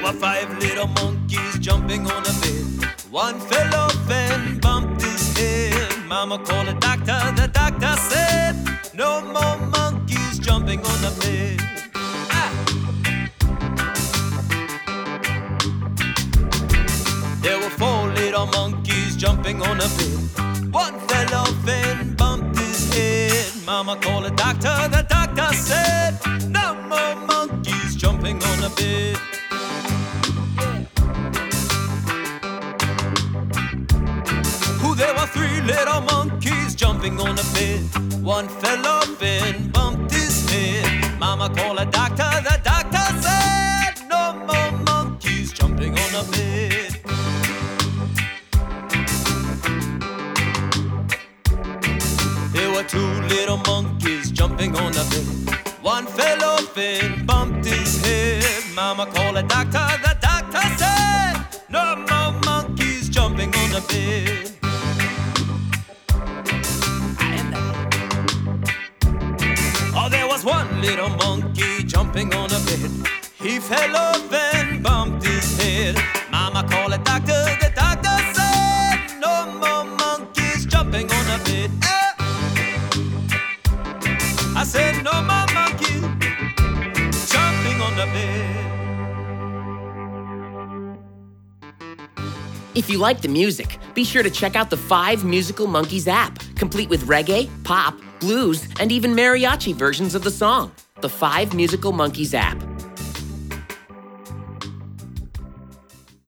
were 5 little monkeys jumping on a bed. One fell off and bumped his head. Mama called a doctor, the doctor said, no more monkeys jumping on the bed. There were 4 little monkeys jumping on a bed. One fell off and bumped his head. Mama called a doctor, the doctor said, no more monkeys jumping on a bed. There were 3 little monkeys jumping on a bed. One fell off and bumped his head. Mama called a doctor, the doctor said, no more monkeys jumping on a bed. There were 2 little monkeys jumping on a bed. One fell off and bumped his head. Mama called a doctor, the doctor said, no more monkeys jumping on a bed. Oh, there was 1 little monkey jumping on a bed. He fell off and bumped his head. Mama called a doctor, the doctor said, no more monkeys jumping on a bed. I said, no more monkeys jumping on the bed. If you like the music, be sure to check out the 5 Musical Monkeys app, complete with reggae, pop, blues, and even mariachi versions of the song. The 5 Musical Monkeys app.